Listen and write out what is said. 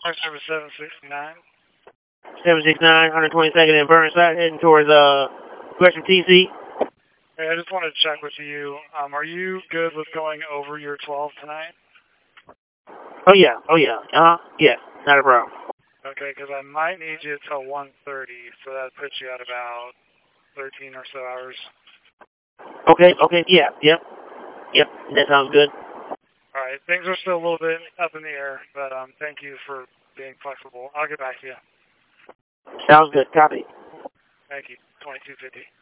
Service 769. 769, 122nd and Burnside, heading towards Gresham TC. Hey, I just wanted to check with you. Are you good with going over your 12 tonight? Oh yeah. Yeah, not a problem. Okay, because I might need you till 1:30, so that puts you at about 13 or so hours. Okay, yeah, yep, that sounds good. All right, things are still a little bit up in the air, but thank you for being flexible. I'll get back to you. Sounds good, copy. Thank you. 2250.